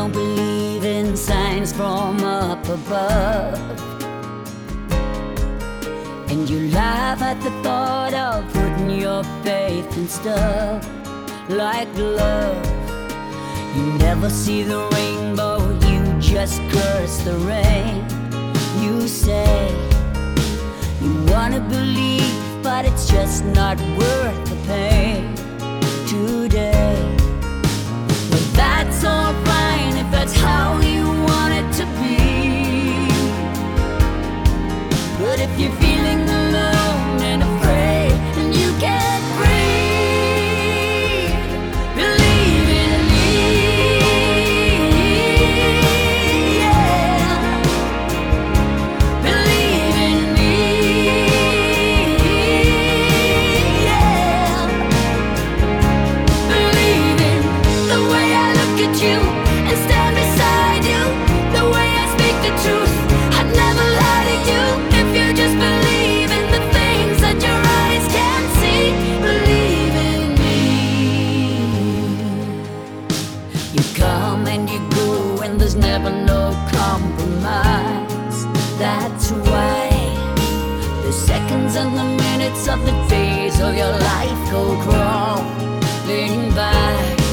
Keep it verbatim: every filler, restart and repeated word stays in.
don't believe in signs from up above, and you laugh at the thought of putting your faith in stuff like love. You never see the rainbow, you just curse the rain. You say you wanna believe, but it's just not worth the pain today. Well, that's all fine if that's how you want it to be, but if you're feeling alone and afraid and you can't breathe, believe in me, yeah. Believe in me, yeah. Believe in the way I look at you and stand beside you, the way I speak the truth, I'd never lie to you. If you just believe in the things that your eyes can't see, believe in me. You come and you go and there's never no compromise. That's why the seconds and the minutes of the days of your life go crawling by.